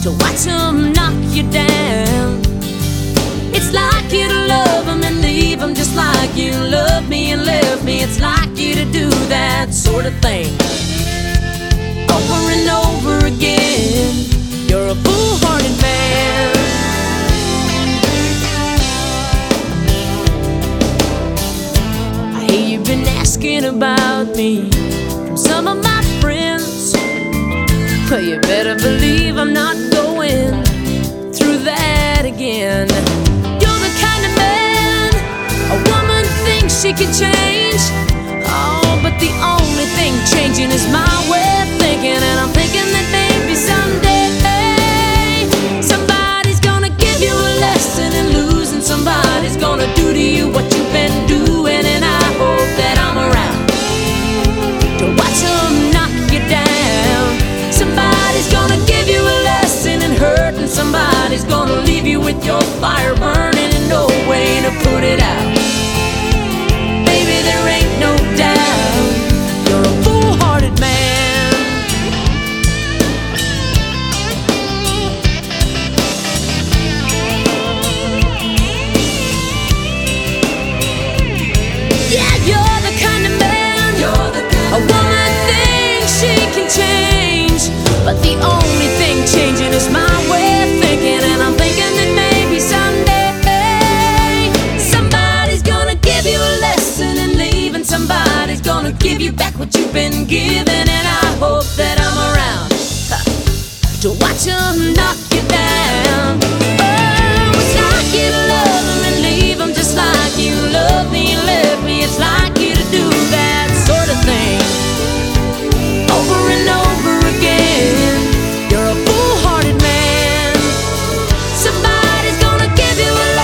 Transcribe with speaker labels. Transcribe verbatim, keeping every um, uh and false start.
Speaker 1: to watch them knock you down. It's like you to love them and leave them just like you love me and left me. It's like you to do that sort of thing over and over again. You're a foolhardy man. I hear you've been asking about me from some of my friends. Well, you better believe I'm not going through that again. You're the kind of man a woman thinks she can change. Oh, but the only thing changing is my way of thinking. And I'm thinking that maybe someday somebody's gonna give you a lesson in losing. Somebody's gonna do to you what you've been doing. And I hope that I'm around to watch them knock you down. Somebody's gonna give you a lesson in hurt, and somebody's gonna leave you with your fire burning and no way to put it out. Baby, there ain't no doubt you're a foolhardy man. Yeah, you're the kind of man you're the kind a woman thinks she can change, but the only thing changing is my way of thinking. And I'm thinking that maybe someday somebody's gonna give you a lesson in leaving. Somebody's gonna give you back what you've been given. And I hope that I'm around huh, to watch them knock